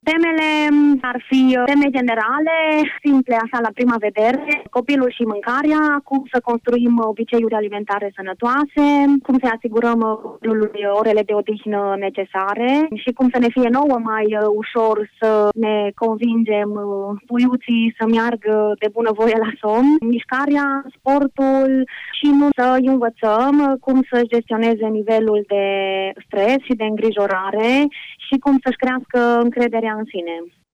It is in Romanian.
Temele ar fi teme generale, simple așa la prima vedere, copilul și mâncarea, cum să construim obiceiuri alimentare sănătoase, cum să asigurăm copilului orele de odihnă necesare și cum să ne fie nouă mai ușor să ne convingem puiuții să meargă de bunăvoie la somn, mișcarea, sportul și nu să îi învățăm cum să gestioneze nivelul de stres și de îngrijorare și cum să-și crească încrederea în sine.